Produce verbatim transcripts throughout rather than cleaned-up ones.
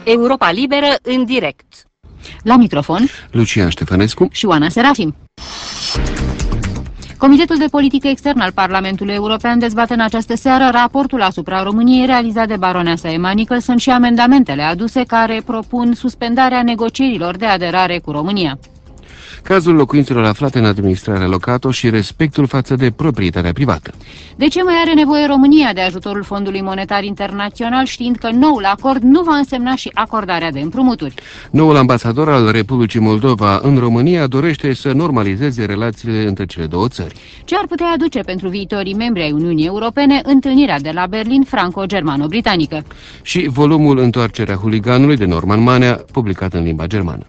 Europa Liberă în direct. La microfon, Lucian Ștefănescu și Oana Serafim. Comitetul de Politică Externă al Parlamentului European dezbate în această seară raportul asupra României realizat de baroneasa Emma Nicholson și amendamentele aduse care propun suspendarea negocierilor de aderare cu România. Cazul locuințelor aflate în administrarea locato și respectul față de proprietatea privată. De ce mai are nevoie România de ajutorul Fondului Monetar Internațional, știind că noul acord nu va însemna și acordarea de împrumuturi? Noul ambasador al Republicii Moldova în România dorește să normalizeze relațiile între cele două țări. Ce ar putea aduce pentru viitorii membri ai Uniunii Europene întâlnirea de la Berlin franco-germano-britanică? Și volumul Întoarcerea huliganului de Norman Manea, publicat în limba germană.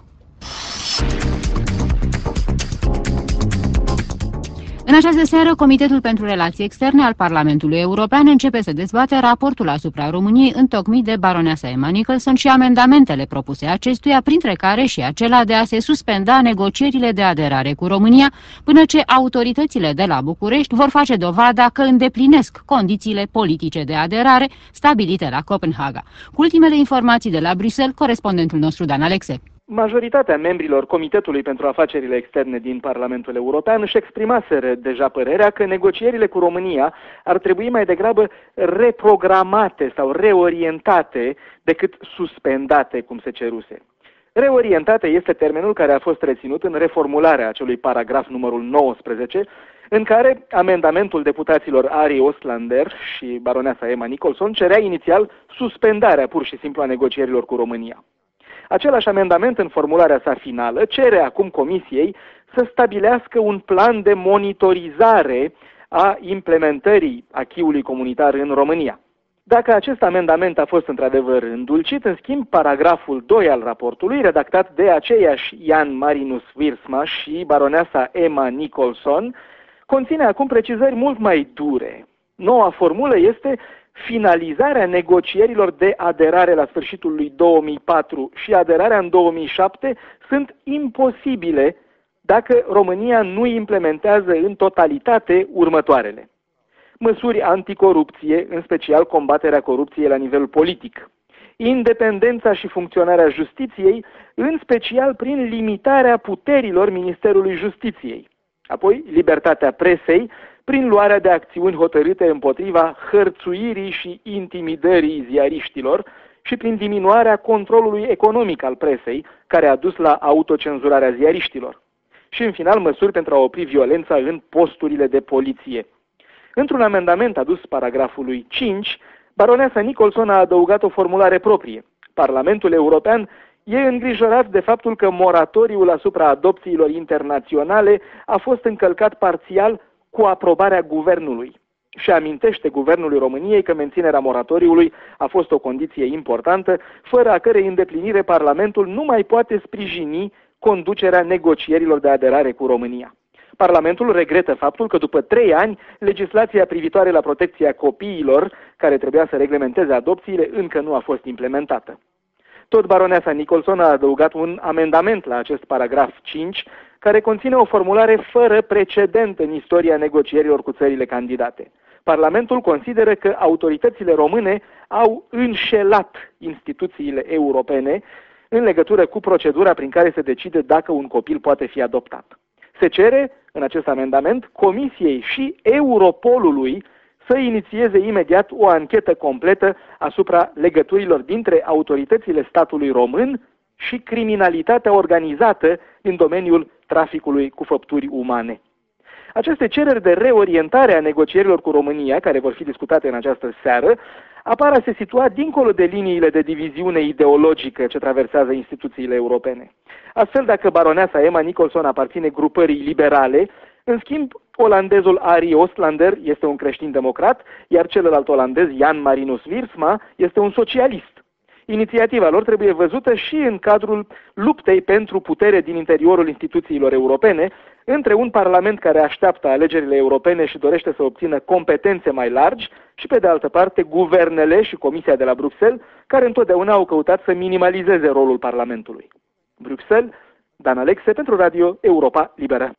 În această seară, Comitetul pentru Relații Externe al Parlamentului European începe să dezbate raportul asupra României întocmit de baroneasa Emma Nicholson și amendamentele propuse acestuia, printre care și acela de a se suspenda negocierile de aderare cu România, până ce autoritățile de la București vor face dovada că îndeplinesc condițiile politice de aderare stabilite la Copenhaga. Cu ultimele informații de la Bruxelles, corespondentul nostru Dan Alexe. Majoritatea membrilor Comitetului pentru Afacerile Externe din Parlamentul European își exprimaseră deja părerea că negocierile cu România ar trebui mai degrabă reprogramate sau reorientate decât suspendate, cum se ceruse. Reorientate este termenul care a fost reținut în reformularea acelui paragraf numărul nouăsprezece, în care amendamentul deputaților Ari Oostlander și baroneasa Emma Nicholson cerea inițial suspendarea pur și simplu a negocierilor cu România. Același amendament în formularea sa finală cere acum Comisiei să stabilească un plan de monitorizare a implementării acquis-ului comunitar în România. Dacă acest amendament a fost într-adevăr îndulcit, în schimb, paragraful doi al raportului, redactat de aceiași Jan Marinus Wiersma și baroneasa Emma Nicholson, conține acum precizări mult mai dure. Noua formulă este: finalizarea negocierilor de aderare la sfârșitul lui două mii patru și aderarea în două mii șapte sunt imposibile dacă România nu implementează în totalitate următoarele: măsuri anticorupție, în special combaterea corupției la nivel politic; independența și funcționarea justiției, în special prin limitarea puterilor Ministerului Justiției; apoi libertatea presei, prin luarea de acțiuni hotărâte împotriva hărțuirii și intimidării ziariștilor și prin diminuarea controlului economic al presei, care a dus la autocenzurarea ziariștilor; și, în final, măsuri pentru a opri violența în posturile de poliție. Într-un amendament adus paragrafului cinci, baroneasa Nicholson a adăugat o formulare proprie: Parlamentul European e îngrijorat de faptul că moratoriul asupra adopțiilor internaționale a fost încălcat parțial cu aprobarea guvernului și amintește Guvernului României că menținerea moratoriului a fost o condiție importantă, fără a cărei îndeplinire Parlamentul nu mai poate sprijini conducerea negocierilor de aderare cu România. Parlamentul regretă faptul că după trei ani, legislația privitoare la protecția copiilor, care trebuia să reglementeze adopțiile, încă nu a fost implementată. Tot baroneasa Nicholson a adăugat un amendament la acest paragraf cinci, care conține o formulare fără precedent în istoria negocierilor cu țările candidate. Parlamentul consideră că autoritățile române au înșelat instituțiile europene în legătură cu procedura prin care se decide dacă un copil poate fi adoptat. Se cere, în acest amendament, Comisiei și Europolului să inițieze imediat o anchetă completă asupra legăturilor dintre autoritățile statului român și criminalitatea organizată din domeniul traficului cu făpturi umane. Aceste cereri de reorientare a negocierilor cu România, care vor fi discutate în această seară, apar a se situa dincolo de liniile de diviziune ideologică ce traversează instituțiile europene. Astfel, dacă baroneasa Emma Nicholson aparține grupării liberale, în schimb, olandezul Ari Oostlander este un creștin-democrat, iar celălalt olandez, Jan Marinus Wiersma, este un socialist. Inițiativa lor trebuie văzută și în cadrul luptei pentru putere din interiorul instituțiilor europene, între un parlament care așteaptă alegerile europene și dorește să obțină competențe mai largi și, pe de altă parte, guvernele și Comisia de la Bruxelles, care întotdeauna au căutat să minimalizeze rolul Parlamentului. Bruxelles, Dan Alexe pentru Radio Europa Liberă.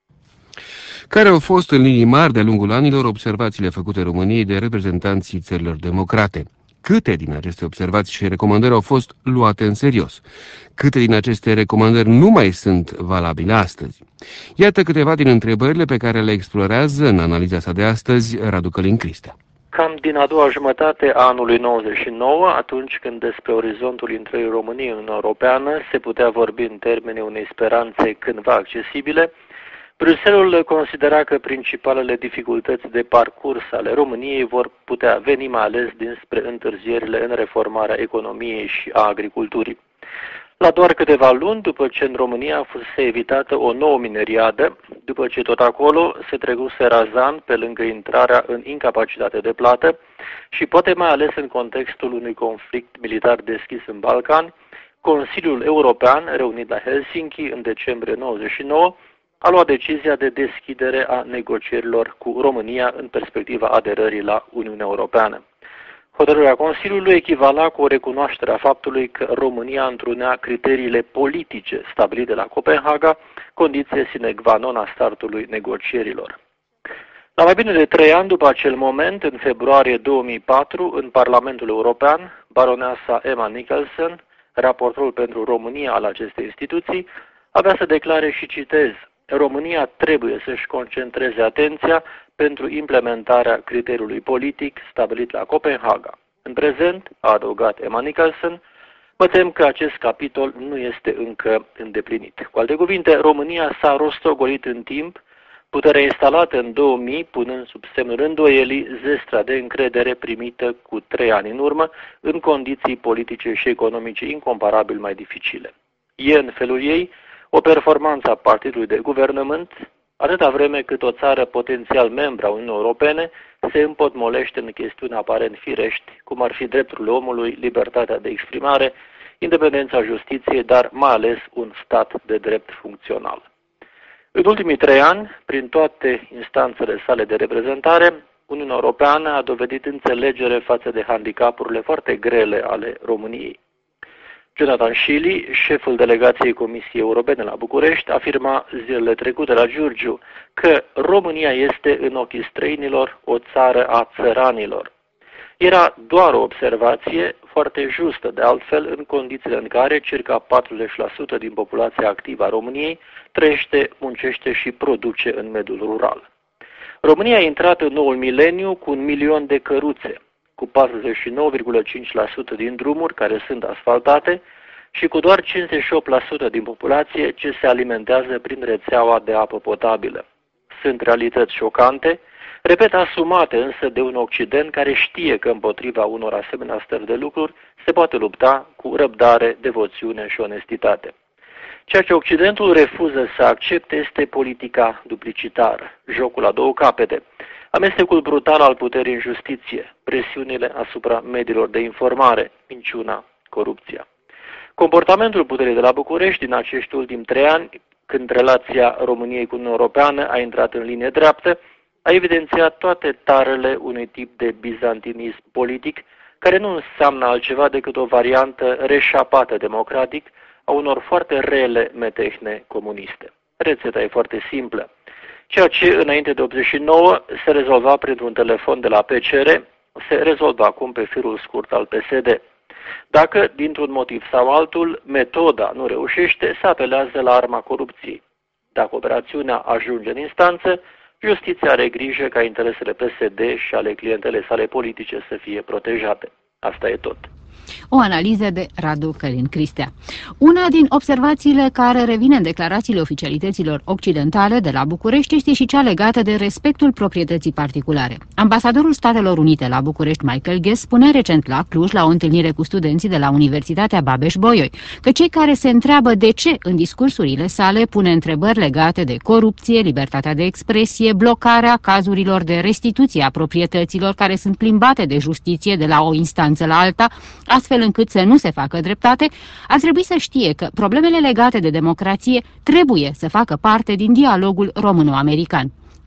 Care au fost în linii mari de-a lungul anilor observațiile făcute României de reprezentanții țărilor democrate? câte din aceste observații și recomandări au fost luate în serios, câte din aceste recomandări nu mai sunt valabile astăzi. Iată câteva din întrebările pe care le explorează în analiza sa de astăzi Radu Călin Cristea. Cam din a doua jumătate a anului nouăzeci și nouă, atunci când despre orizontul intrării României în Uniunea Europeană se putea vorbi în termenii unei speranțe cândva accesibile, Bruxelles considera că principalele dificultăți de parcurs ale României vor putea veni mai ales dinspre întârzierile în reformarea economiei și a agriculturii. La doar câteva luni după ce în România a fost evitată o nouă mineriadă, după ce tot acolo se trecuse razan pe lângă intrarea în incapacitate de plată și poate mai ales în contextul unui conflict militar deschis în Balcani, Consiliul European, reunit la Helsinki în decembrie nouăzeci și nouă, a luat decizia de deschidere a negocierilor cu România în perspectiva aderării la Uniunea Europeană. Hotărârea Consiliului echivala cu o recunoaștere a faptului că România întrunea criteriile politice stabilite la Copenhaga, condiție sine qua non a startului negocierilor. La mai bine de trei ani după acel moment, în februarie două mii patru, în Parlamentul European, baroneasa Emma Nicholson, raportorul pentru România al acestei instituții, avea să declare și citez: România trebuie să-și concentreze atenția pentru implementarea criteriului politic stabilit la Copenhaga. În prezent, a adăugat Emma Nicholson, mă tem că acest capitol nu este încă îndeplinit. Cu alte cuvinte, România s-a rostogolit în timp, puterea instalată în două mii, punând sub semnul îndoielii zestra de încredere primită cu trei ani în urmă, în condiții politice și economice incomparabil mai dificile. E în felul ei o performanță a partidului de guvernământ, atâta vreme cât o țară potențial membra Uniunii Europene se împotmolește în chestiuni aparent firești, cum ar fi drepturile omului, libertatea de exprimare, independența justiției, dar mai ales un stat de drept funcțional. În ultimii trei ani, prin toate instanțele sale de reprezentare, Uniunea Europeană a dovedit înțelegere față de handicapurile foarte grele ale României. Jonathan Schily, șeful delegației Comisiei Europene la București, afirma zilele trecute la Giurgiu că România este în ochii străinilor o țară a țăranilor. Era doar o observație foarte justă, de altfel, în condițiile în care circa patruzeci la sută din populația activă a României trăiește, muncește și produce în mediul rural. România a intrat în noul mileniu cu un milion de căruțe, cu patruzeci și nouă virgulă cinci la sută din drumuri care sunt asfaltate și cu doar cincizeci și opt la sută din populație ce se alimentează prin rețeaua de apă potabilă. Sunt realități șocante, repet, asumate însă de un Occident care știe că împotriva unor asemenea stări de lucruri se poate lupta cu răbdare, devoțiune și onestitate. Ceea ce Occidentul refuză să accepte este politica duplicitară, jocul la două capete, amestecul brutal al puterii în justiție, presiunile asupra mediilor de informare, minciuna, corupția. Comportamentul puterii de la București din acești ultimi trei ani, când relația României cu Uniunea Europeană a intrat în linie dreaptă, a evidențiat toate tarele unui tip de bizantinism politic, care nu înseamnă altceva decât o variantă reșapată democratic a unor foarte rele metehne comuniste. Rețeta e foarte simplă. Ceea ce înainte de optzeci și nouă se rezolva printr-un telefon de la P C R, se rezolvă acum pe firul scurt al P S D. Dacă, dintr-un motiv sau altul, metoda nu reușește, se apelează la arma corupției. Dacă operațiunea ajunge în instanță, justiția are grijă ca interesele P S D și ale clientelei sale politice să fie protejate. Asta e tot. O analiză de Radu Călin Cristea. Una din observațiile care revine în declarațiile oficialităților occidentale de la București este și cea legată de respectul proprietății particulare. Ambasadorul Statelor Unite la București, Michael Guest, spunea recent la Cluj, la o întâlnire cu studenții de la Universitatea Babeș-Bolyai, că cei care se întreabă de ce în discursurile sale pune întrebări legate de corupție, libertatea de expresie, blocarea cazurilor de restituție a proprietăților care sunt plimbate de justiție de la o instanță la alta, astfel încât să nu se facă dreptate, ar trebui să știe că problemele legate de democrație trebuie să facă parte din dialogul româno-american.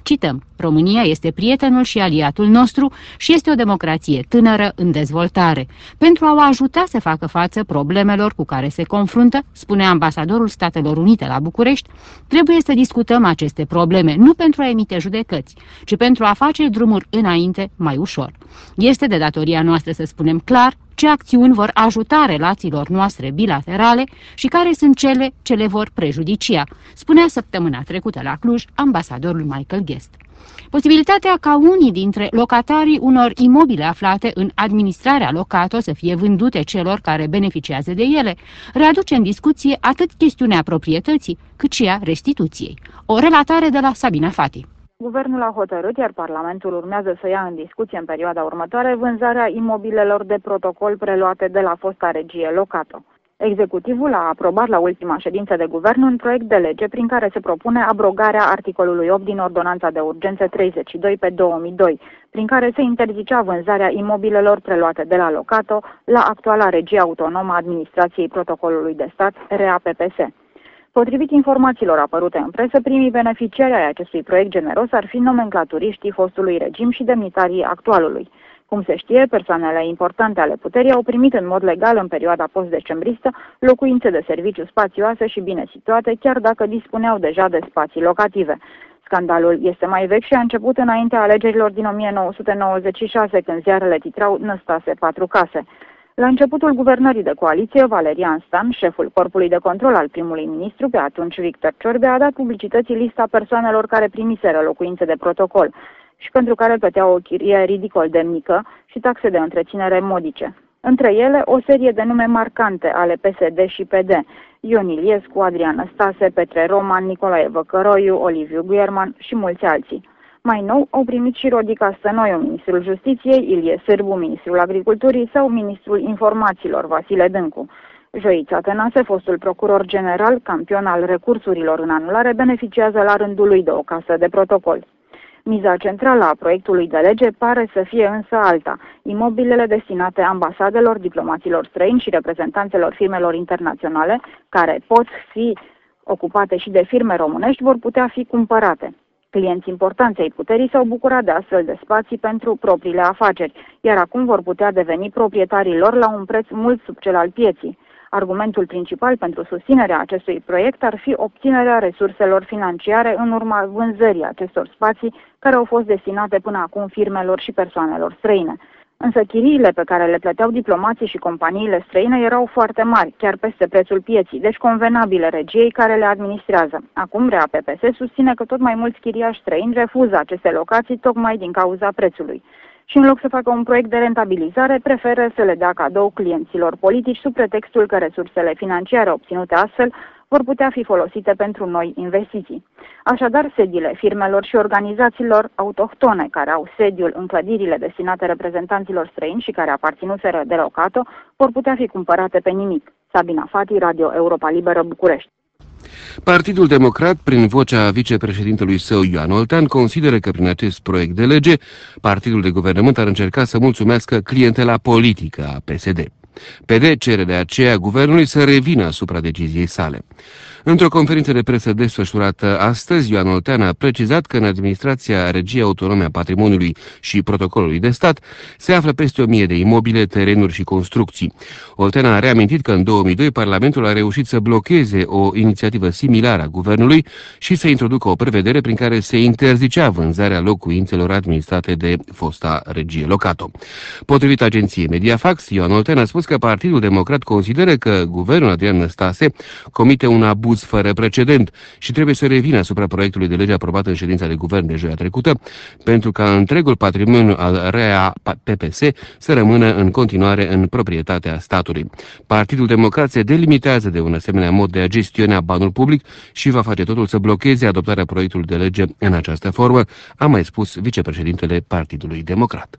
Cităm: România este prietenul și aliatul nostru și este o democrație tânără în dezvoltare. Pentru a o ajuta să facă față problemelor cu care se confruntă, spune ambasadorul Statelor Unite la București, trebuie să discutăm aceste probleme, nu pentru a emite judecăți, ci pentru a face drumuri înainte mai ușor. Este de datoria noastră să spunem clar ce acțiuni vor ajuta relațiilor noastre bilaterale și care sunt cele ce le vor prejudicia, spunea săptămâna trecută la Cluj ambasadorul Michael Guest. Posibilitatea ca unii dintre locatarii unor imobile aflate în administrarea locato să fie vândute celor care beneficiază de ele readuce în discuție atât chestiunea proprietății, cât și a restituției. O relatare de la Sabina Fati. Guvernul a hotărât, iar Parlamentul urmează să ia în discuție în perioada următoare vânzarea imobilelor de protocol preluate de la fosta regie Locato. Executivul a aprobat la ultima ședință de guvern un proiect de lege prin care se propune abrogarea articolului opt din Ordonanța de Urgență treizeci și doi pe două mii doi, prin care se interzicea vânzarea imobilelor preluate de la Locato la actuala regie autonomă a Administrației Protocolului de Stat, R A P P S. Potrivit informațiilor apărute în presă, primii beneficiari ai acestui proiect generos ar fi nomenclaturiștii fostului regim și demnitarii actualului. Cum se știe, persoanele importante ale puterii au primit în mod legal în perioada post-decembristă locuințe de serviciu spațioase și bine situate, chiar dacă dispuneau deja de spații locative. Scandalul este mai vechi și a început înaintea alegerilor din o mie nouă sute nouăzeci și șase, când ziarele titrau Năstase patru case. La începutul guvernării de coaliție, Valerian Stan, șeful corpului de control al primului ministru, pe atunci Victor Ciorbea, a dat publicității lista persoanelor care primiseră locuințe de protocol și pentru care plăteau o chirie ridicol de mică și taxe de întreținere modice. Între ele, o serie de nume marcante ale P S D și P D: Ion Iliescu, Adrian Năstase, Petre Roman, Nicolae Văcăroiu, Oliviu Guierman și mulți alții. Mai nou, au primit și Rodica Stănoiu, ministrul Justiției, Ilie Sârbu, ministrul Agriculturii sau ministrul Informațiilor, Vasile Dâncu. Joița Tănase, fostul procuror general, campion al recursurilor în anulare, beneficiază la rândul lui de o casă de protocol. Miza centrală a proiectului de lege pare să fie însă alta: imobilele destinate ambasadelor, diplomaților străini și reprezentanțelor firmelor internaționale, care pot fi ocupate și de firme românești, vor putea fi cumpărate. Clienți importanți ai puterii s-au bucurat de astfel de spații pentru propriile afaceri, iar acum vor putea deveni proprietarii lor la un preț mult sub cel al pieții. Argumentul principal pentru susținerea acestui proiect ar fi obținerea resurselor financiare în urma vânzării acestor spații care au fost destinate până acum firmelor și persoanelor străine. Însă chiriile pe care le plăteau diplomații și companiile străine erau foarte mari, chiar peste prețul pieții, deci convenabile regiei care le administrează. Acum R A P P S susține că tot mai mulți chiriași străini refuză aceste locații tocmai din cauza prețului. Și în loc să facă un proiect de rentabilizare, preferă să le dea cadou clienților politici sub pretextul că resursele financiare obținute astfel vor putea fi folosite pentru noi investiții. Așadar, sediile firmelor și organizațiilor autohtone care au sediul în clădirile destinate reprezentanților străini și care aparținuseră de Locato vor putea fi cumpărate pe nimic. Sabina Fati, Radio Europa Liberă, București. Partidul Democrat, prin vocea vicepreședintelui său Ioan Oltean, consideră că prin acest proiect de lege, partidul de guvernământ ar încerca să mulțumească clientela politică a P S D. P D cere de aceea guvernului să revină asupra deciziei sale. Într-o conferință de presă desfășurată astăzi, Ioan Oltean a precizat că în administrația Regiei Autonome a Patrimoniului și Protocolului de Stat se află peste o mie de imobile, terenuri și construcții. Oltean a reamintit că în două mii doi Parlamentul a reușit să blocheze o inițiativă similară a guvernului și să introducă o prevedere prin care se interzicea vânzarea locuințelor administrate de fosta Regie Locato. Potrivit agenției Mediafax, Ioan Oltean a spus că Partidul Democrat consideră că guvernul Adrian Năstase comite un abuz fără precedent și trebuie să revină asupra proiectului de lege aprobat în ședința de guvern de joia trecută, pentru ca întregul patrimoniu al R A P P S să rămână în continuare în proprietatea statului. Partidul Democrat se delimitează de un asemenea mod de a gestiona banul public și va face totul să blocheze adoptarea proiectului de lege în această formă, a mai spus vicepreședintele Partidului Democrat.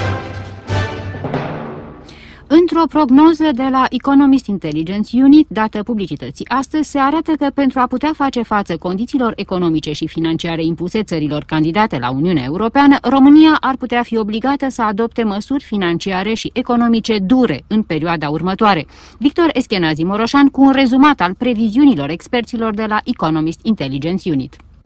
Într-o prognoză de la Economist Intelligence Unit, dată publicității astăzi, se arată că pentru a putea face față condițiilor economice și financiare impuse țărilor candidate la Uniunea Europeană, România ar putea fi obligată să adopte măsuri financiare și economice dure în perioada următoare. Victor Eschenazi Moroșan cu un rezumat al previziunilor experților de la Economist Intelligence Unit.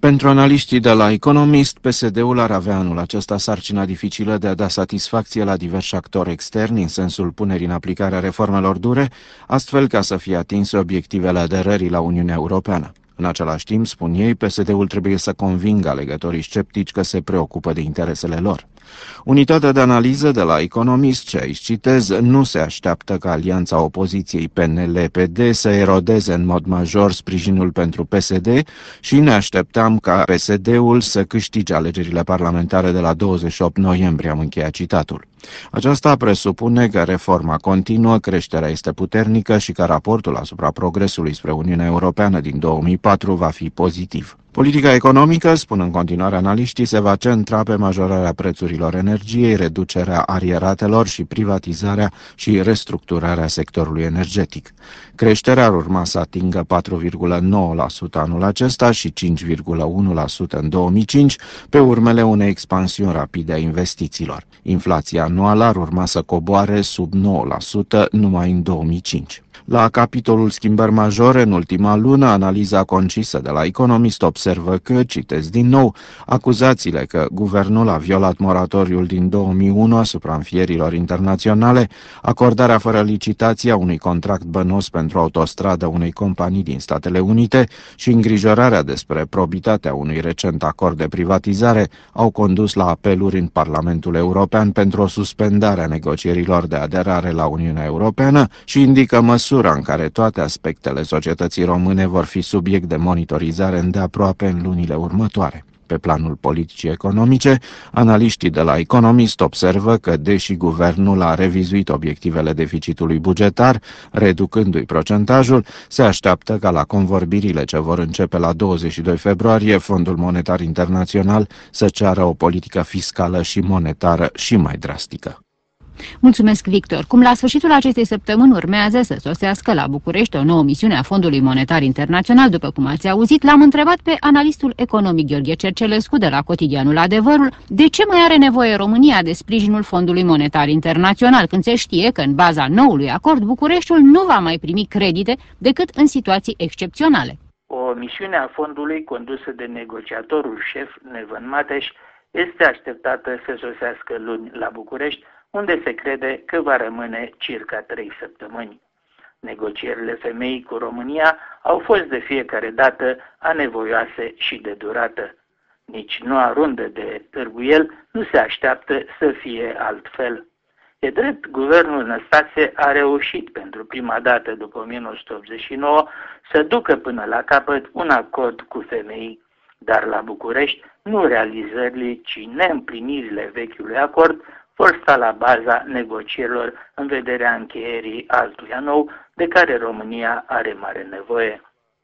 Pentru analiștii de la Economist, P S D-ul ar avea anul acesta sarcina dificilă de a da satisfacție la diversi actori externi în sensul punerii în aplicare a reformelor dure, astfel ca să fie atinse obiectivele aderării la Uniunea Europeană. În același timp, spun ei, P S D-ul trebuie să convingă alegătorii sceptici că se preocupă de interesele lor. Unitatea de analiză de la Economist, ce aici citez, nu se așteaptă ca alianța opoziției P N L P D să erodeze în mod major sprijinul pentru P S D și ne așteptam ca P S D-ul să câștige alegerile parlamentare de la douăzeci și opt noiembrie, am încheiat citatul. Aceasta presupune că reforma continuă, creșterea este puternică și că raportul asupra progresului spre Uniunea Europeană din două mii patru va fi pozitiv. Politica economică, spun în continuare analiștii, se va centra pe majorarea prețurilor energiei, reducerea arieratelor și privatizarea și restructurarea sectorului energetic. Creșterea ar urma să atingă patru virgulă nouă la sută anul acesta și cinci virgulă unu la sută în două mii cinci, pe urmele unei expansiuni rapide a investițiilor. Inflația anuală ar urma să coboare sub nouă la sută numai în două mii cinci. La capitolul schimbări majore în ultima lună, analiza concisă de la Economist observă că, citesc din nou, acuzațiile că guvernul a violat moratoriul din două mii unu asupra înfierilor internaționale, acordarea fără licitație a unui contract bănos pentru autostradă unei companii din Statele Unite și îngrijorarea despre probitatea unui recent acord de privatizare au condus la apeluri în Parlamentul European pentru o suspendare a negocierilor de aderare la Uniunea Europeană și indică măsuri în care toate aspectele societății române vor fi subiect de monitorizare îndeaproape în lunile următoare. Pe planul politicii economice, analiștii de la Economist observă că, deși guvernul a revizuit obiectivele deficitului bugetar, reducându-i procentajul, se așteaptă ca la convorbirile ce vor începe la douăzeci și doi februarie, Fondul Monetar Internațional să ceară o politică fiscală și monetară și mai drastică. Mulțumesc, Victor. Cum la sfârșitul acestei săptămâni urmează să sosească la București o nouă misiune a Fondului Monetar Internațional, după cum ați auzit, l-am întrebat pe analistul economic Gheorghe Cercelescu de la cotidianul Adevărul de ce mai are nevoie România de sprijinul Fondului Monetar Internațional, când se știe că în baza noului acord Bucureștiul nu va mai primi credite decât în situații excepționale. O misiune a fondului condusă de negociatorul șef Neven Mateș este așteptată să sosească luni la București, unde se crede că va rămâne circa trei săptămâni. Negocierile femeii cu România au fost de fiecare dată anevoioase și de durată. Nici noua rundă de târguiel nu se așteaptă să fie altfel. E drept, guvernul Năstase a reușit pentru prima dată după o mie nouă sute optzeci și nouă să ducă până la capăt un acord cu femeii, dar la București nu realizările, ci neîmplinirile vechiului acord vor sta la baza negocierilor în vederea încheierii altuia nou, de care România are mare nevoie.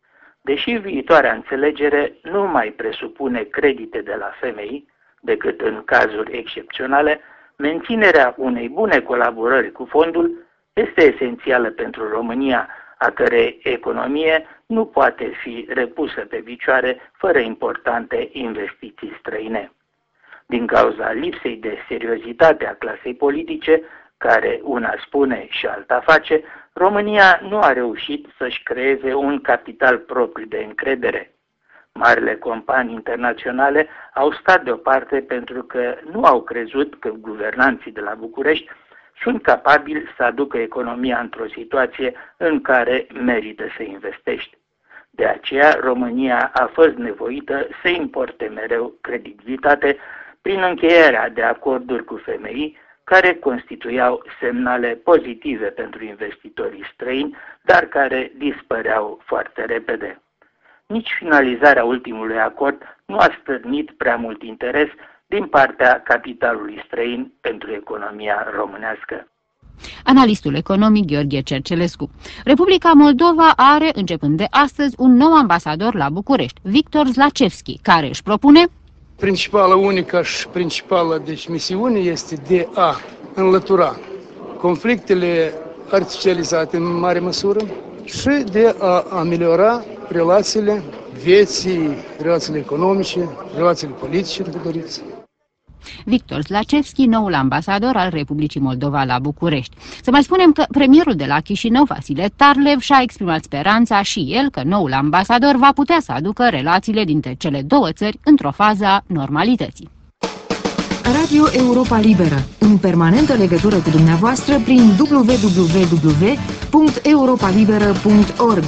Deși viitoarea înțelegere nu mai presupune credite de la femei, decât în cazuri excepționale, menținerea unei bune colaborări cu fondul este esențială pentru România, a cărei economie nu poate fi repusă pe picioare fără importante investiții străine. Din cauza lipsei de seriozitate a clasei politice, care una spune și alta face, România nu a reușit să-și creeze un capital propriu de încredere. Marile companii internaționale au stat deoparte pentru că nu au crezut că guvernanții de la București sunt capabili să aducă economia într-o situație în care merită să investești. De aceea, România a fost nevoită să importe mereu credibilitate prin încheierea de acorduri cu femei care constituiau semnale pozitive pentru investitorii străini, dar care dispăreau foarte repede. Nici finalizarea ultimului acord nu a stârnit prea mult interes din partea capitalului străin pentru economia românească. Analistul economic Gheorghe Cercelescu. Republica Moldova are, începând de astăzi, un nou ambasador la București, Victor Zlacevski, care își propune Principala, unica și principală deci, misiune este de a înlătura conflictele artificializate în mare măsură și de a ameliora relațiile vieții, relațiile economice, relațiile politice, dacă doriți. Victor Zlacevski, noul ambasador al Republicii Moldova la București. Să mai spunem că premierul de la Chișinău, Vasile Tarlev, și-a exprimat speranța și el că noul ambasador va putea să aducă relațiile dintre cele două țări într-o fază a normalității. Radio Europa Liberă, în permanentă legătură cu dumneavoastră prin w w w punct europa liberă punct org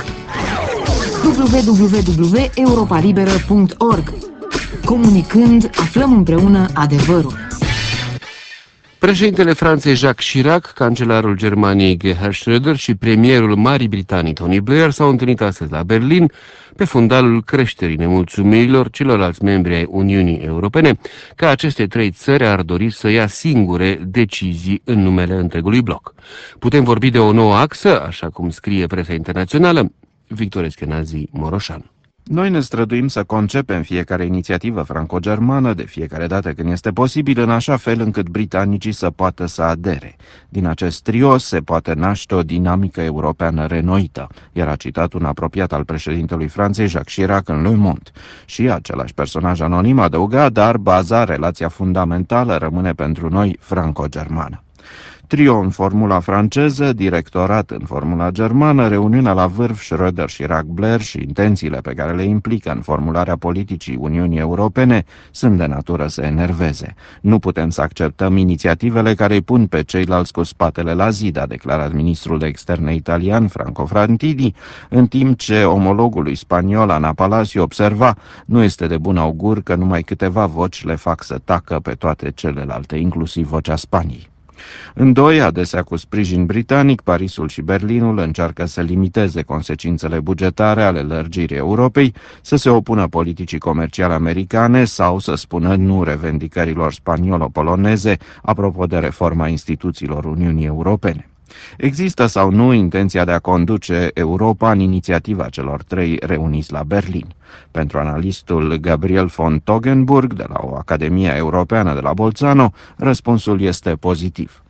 w w w punct europa liberă punct org. Comunicând, aflăm împreună adevărul. Președintele Franței Jacques Chirac, cancelarul Germaniei Gerhard Schröder și premierul Marii Britanii Tony Blair s-au întâlnit astăzi la Berlin pe fundalul creșterii nemulțumirilor celorlalți membri ai Uniunii Europene că aceste trei țări ar dori să ia singure decizii în numele întregului bloc. Putem vorbi de o nouă axă, așa cum scrie presa internațională? Victor Eschenazi, Moroșan. Noi ne străduim să concepem fiecare inițiativă franco-germană de fiecare dată când este posibil, în așa fel încât britanicii să poată să adere. Din acest trio se poate naște o dinamică europeană renoită, iar a citat un apropiat al președintelui Franței, Jacques Chirac, în Le Monde. Și același personaj anonim adăuga, dar baza, relația fundamentală rămâne pentru noi franco-germană. Trio în formula franceză, directorat în formula germană, reuniunea la vârf Schröder, Chirac, Blair și intențiile pe care le implică în formularea politicii Uniunii Europene sunt de natură să enerveze. Nu putem să acceptăm inițiativele care îi pun pe ceilalți cu spatele la zid, a declarat ministrul de externe italian Franco Frattini, în timp ce omologului spaniol Ana Palacio observa: nu este de bun augur că numai câteva voci le fac să tacă pe toate celelalte, inclusiv vocea Spaniei. În doi, adesea cu sprijin britanic, Parisul și Berlinul încearcă să limiteze consecințele bugetare ale lărgirii Europei, să se opună politicii comerciale americane sau să spună nu revendicărilor spaniolo-poloneze apropo de reforma instituțiilor Uniunii Europene. Există sau nu intenția de a conduce Europa în inițiativa celor trei reuniți la Berlin? Pentru analistul Gabriel von Toggenburg de la o Academie Europeană de la Bolzano, răspunsul este pozitiv.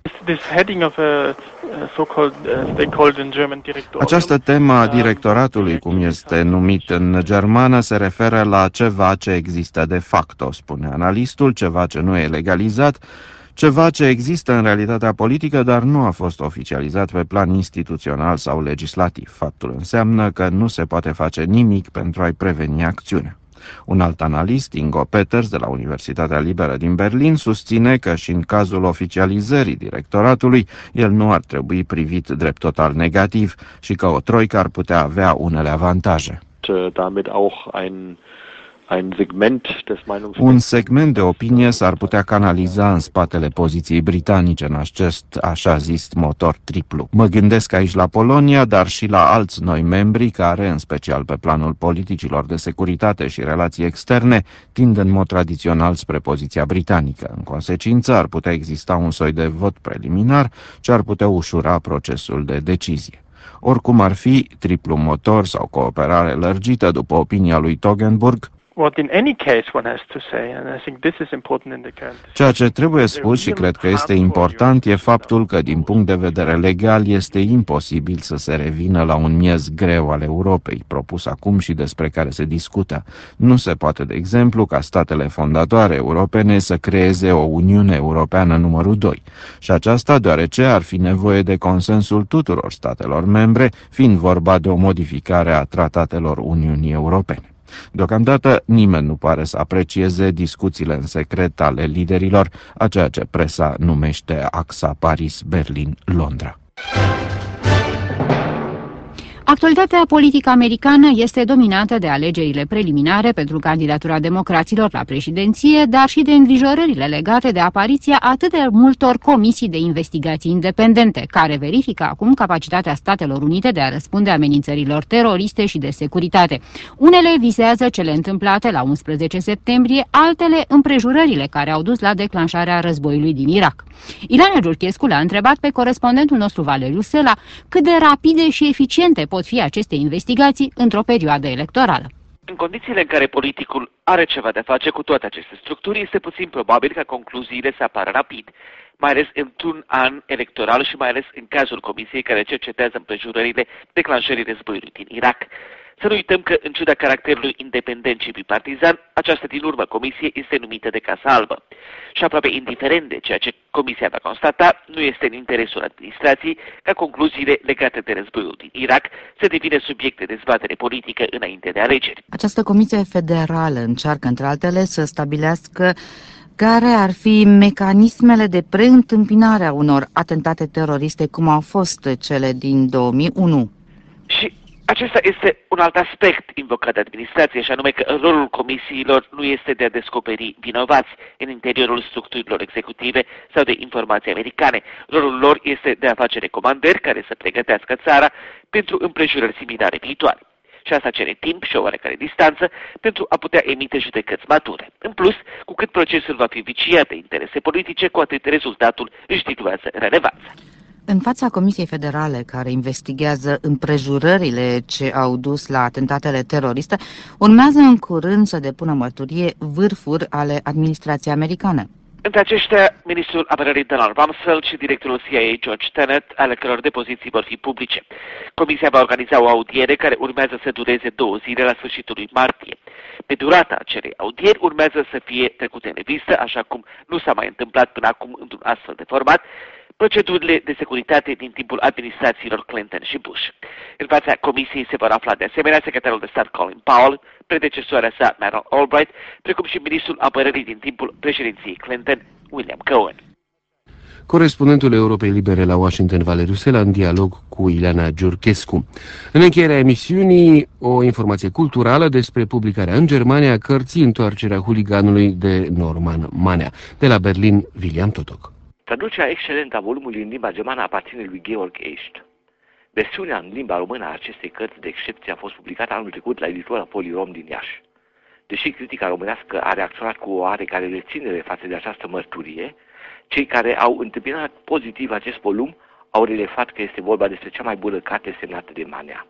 Această temă a directoratului, cum este numit în germană, se referă la ceva ce există de facto, spune analistul, ceva ce nu e legalizat, ceva ce există în realitatea politică, dar nu a fost oficializat pe plan instituțional sau legislativ. Faptul înseamnă că nu se poate face nimic pentru a-i preveni acțiunea. Un alt analist, Ingo Peters, de la Universitatea Liberă din Berlin, susține că și în cazul oficializării directoratului, el nu ar trebui privit drept total negativ și că o troică ar putea avea unele avantaje. Un segment de opinie s-ar putea canaliza în spatele poziției britanice în acest așa zis motor triplu. Mă gândesc aici la Polonia, dar și la alți noi membri care, în special pe planul politicilor de securitate și relații externe, tind în mod tradițional spre poziția britanică. În consecință, ar putea exista un soi de vot preliminar ce ar putea ușura procesul de decizie. Oricum ar fi, triplu motor sau cooperare lărgită, după opinia lui Toggenburg, ceea ce trebuie spus și cred că este important e faptul că din punct de vedere legal este imposibil să se revină la un miez greu al Europei, propus acum și despre care se discută. Nu se poate, de exemplu, ca statele fondatoare europene să creeze o Uniune Europeană numărul doi. Și aceasta deoarece ar fi nevoie de consensul tuturor statelor membre, fiind vorba de o modificare a tratatelor Uniunii Europene. Deocamdată nimeni nu pare să aprecieze discuțiile în secret ale liderilor, a ceea ce presa numește axa Paris-Berlin-Londra. Actualitatea politică americană este dominată de alegerile preliminare pentru candidatura democraților la președinție, dar și de îngrijorările legate de apariția atât de multor comisii de investigații independente, care verifică acum capacitatea Statelor Unite de a răspunde amenințărilor teroriste și de securitate. Unele vizează cele întâmplate la unsprezece septembrie, altele împrejurările care au dus la declanșarea războiului din Irak. Ileana Giurchescu l-a întrebat pe corespondentul nostru Valeriu Sela cât de rapide și eficiente pot fi aceste investigații într-o perioadă electorală. În condițiile în care politicul are ceva de a face cu toate aceste structuri, este puțin probabil ca concluziile să apară rapid, mai ales într-un an electoral și mai ales în cazul comisiei care cercetează împrejurările declanșării războiului din Irak. Să nu uităm că, în ciuda caracterului independent și bipartizan, această din urmă comisie este numită de Casa Albă. Și aproape indiferent de ceea ce comisia va constata, nu este în interesul administrației ca concluziile legate de războiul din Irak să devină subiect de dezbatere politică înainte de alegeri. Această comisie federală încearcă, între altele, să stabilească care ar fi mecanismele de preîntâmpinare a unor atentate teroriste, cum au fost cele din două mii unu. Și acesta este un alt aspect invocat de administrație, și anume că rolul comisiilor nu este de a descoperi vinovați în interiorul structurilor executive sau de informații americane. Rolul lor este de a face recomandări care să pregătească țara pentru împrejurări similare viitoare. Și asta cere timp și o oarecare distanță pentru a putea emite judecăți mature. În plus, cu cât procesul va fi viciat de interese politice, cu atât rezultatul își diluează relevanța. În fața Comisiei Federale, care investigează împrejurările ce au dus la atentatele teroriste, urmează în curând să depună mărturie vârfuri ale administrației americane. Între aceștia, ministrul apărării Donald Rumsfeld și directorul C I A George Tenet, ale căror depoziții vor fi publice. Comisia va organiza o audiere care urmează să dureze două zile la sfârșitul lui martie. Pe durata acelei audieri urmează să fie trecute în revistă, așa cum nu s-a mai întâmplat până acum într-un astfel de format, procedurile de securitate din timpul administrațiilor Clinton și Bush. În fața comisiei se vor afla de asemenea secretarul de stat Colin Powell, predecesoarea sa Madeleine Albright, precum și ministrul apărării din timpul președinției Clinton, William Cohen. Corespondentul Europei Libere la Washington, Valeriu Sela, în dialog cu Ileana Giurchescu. În încheierea emisiunii, o informație culturală despre publicarea în Germania a cărții Întoarcerea huliganului de Norman Manea. De la Berlin, William Totoc. Traducerea excelentă a volumului în limba germană aparține lui Georg Echt. Versiunea în limba română a acestei cărți de excepție a fost publicată anul trecut la editura Polirom din Iași. Deși critica românească a reacționat cu o oarecare reținere față de această mărturie, cei care au întâmpinat pozitiv acest volum au relefat că este vorba despre cea mai bună carte semnată de Manea.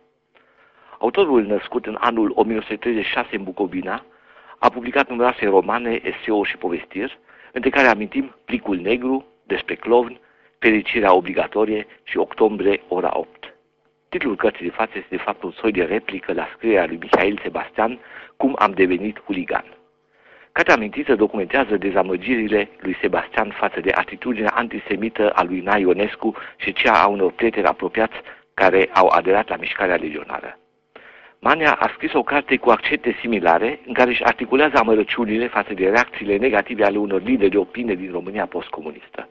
Autorul, născut în anul o mie nouă sute treizeci și șase în Bucovina, a publicat numeroase romane, eseuri și povestiri, între care amintim Plicul Negru, Despre clovn, Fericirea obligatorie și Octombrie, ora opt. Titlul cărții de față este de fapt un soi de replică la scrierea lui Mihail Sebastian, Cum am devenit huligan. Cartea amintită documentează dezamăgirile lui Sebastian față de atitudinea antisemită a lui Nai Ionescu și cea a unor prieteni apropiați care au aderat la mișcarea legionară. Manea a scris o carte cu accente similare în care își articulează amărăciunile față de reacțiile negative ale unor lideri de opinie din România postcomunistă.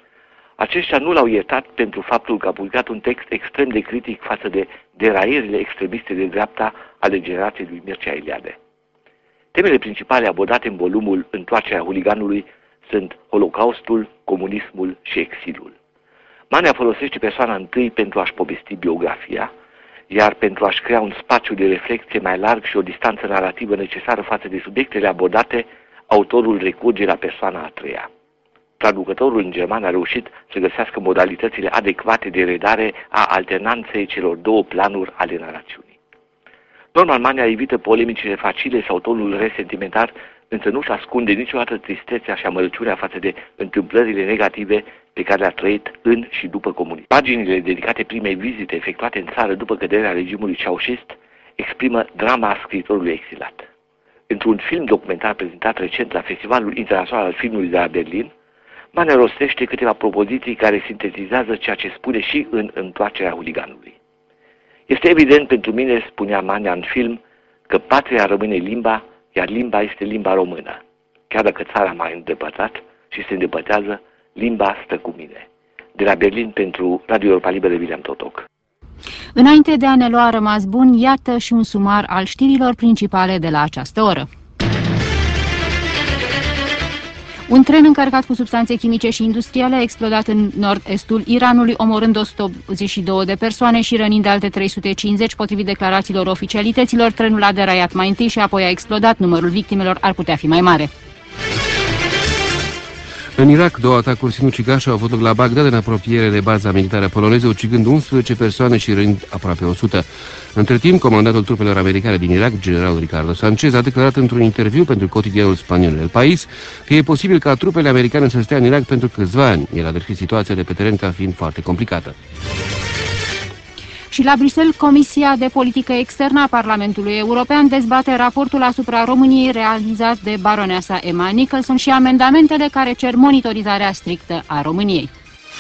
Aceștia nu l-au iertat pentru faptul că a publicat un text extrem de critic față de deraierile extremiste de dreapta ale generației lui Mircea Eliade. Temele principale abordate în volumul Întoarcerea huliganului sunt Holocaustul, comunismul și exilul. Manea folosește persoana întâi pentru a-și povesti biografia, iar pentru a-și crea un spațiu de reflecție mai larg și o distanță narrativă necesară față de subiectele abordate, autorul recurge la persoana a treia. Traducătorul în german a reușit să găsească modalitățile adecvate de redare a alternanței celor două planuri ale narațiunii. Norman Manea evită polemicile facile sau tonul resentimentar, însă nu-și ascunde niciodată tristețea și amărăciunea față de întâmplările negative pe care le-a trăit în și după comunism. Paginile dedicate primei vizite efectuate în țară după căderea regimului ceaușist exprimă drama scriitorului exilat. Într-un film documentar prezentat recent la Festivalul Internațional al Filmului de la Berlin, Manea rostește câteva propoziții care sintetizează ceea ce spune și în Întoarcerea huliganului. Este evident pentru mine, spunea Manea în film, că patria rămâne limba, iar limba este limba română. Chiar dacă țara m-a îndepărtat și se îndepărtează, limba stă cu mine. De la Berlin pentru Radio Europa Liberă, William Totoc. Înainte de a ne lua rămas bun, iată și un sumar al știrilor principale de la această oră. Un tren încărcat cu substanțe chimice și industriale a explodat în nord-estul Iranului, omorând o sută optzeci și două de persoane și rănind alte trei sute cincizeci, potrivit declarațiilor oficialităților. Trenul a deraiat mai întâi și apoi a explodat. Numărul victimelor ar putea fi mai mare. În Irak, două atacuri sinucigașe au avut loc la Bagdad, în apropiere de baza militară poloneză, ucigând unsprezece persoane și rănind aproape o sută. Între timp, comandantul trupelor americane din Irak, generalul Ricardo Sanchez, a declarat într-un interviu pentru cotidianul spaniol El País că e posibil ca trupele americane să stea în Irak pentru câțiva ani. El a descris situația de pe teren ca fiind foarte complicată. Și la Bruxelles, Comisia de Politică Externă a Parlamentului European dezbate raportul asupra României realizat de baroneasa Emma Nicholson și amendamentele care cer monitorizarea strictă a României.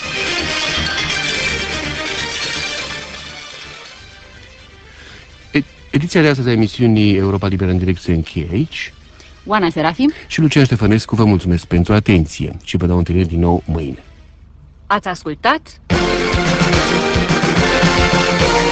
Ediția de astăzi a emisiunii Europa Liberă în direct se încheie aici. Oana Serafim și Lucian Ștefănescu vă mulțumesc pentru atenție și vă dau întâlniri din nou mâine. Ați ascultat